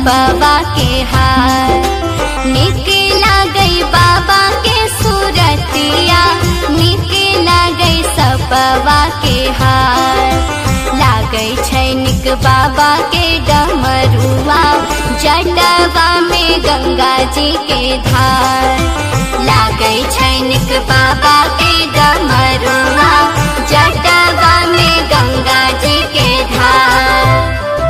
सपवा के हार। निकला गई बाबा के सूरतिया, निकला गई सपवा के हार। लागै छै निक बाबा के डमरुआ, जटवा में गंगा जी के धार। लागै छै निक बाबा के डमरुआ, जटवा में गंगा जी के धार।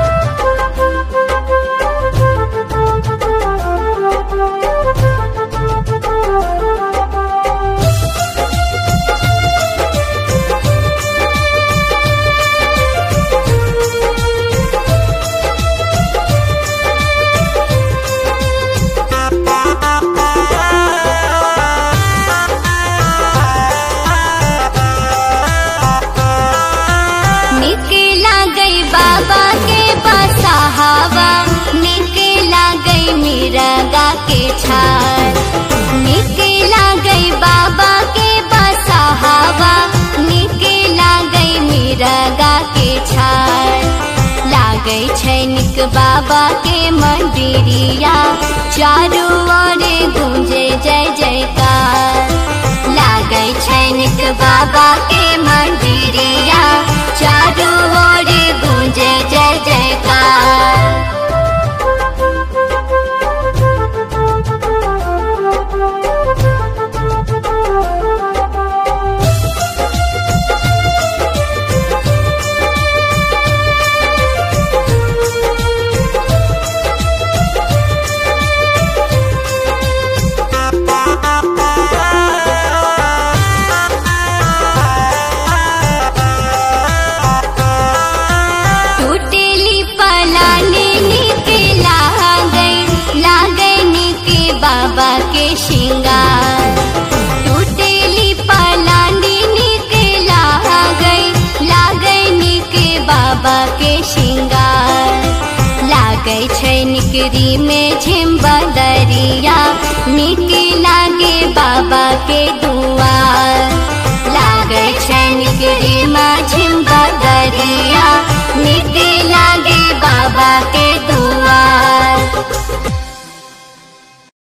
निकला गई बाबा के बसहावा, निकला गई मिर्गा के छाल। निकला गई बाबा के बसहावा, निकला गई मिर्गा के छाल। लागै छै निक बाबा के मंदिरिया, चारू ओरे गूंजे जय जयकार। लागै छै निक बाबा के मंदिरिया, चारू ओरे गूंजे जय जयकार। बाबा के श्रृंगार। टूटेली पलानी निकला गई, लागै निके बाबा के श्रृंगार। लागै छै निकरी में झिम्बदरिया, निकला गे बाबा के दुआर। लागै छै निकरी में झिम्बदरिया, निकला गे बाबा के दुआर।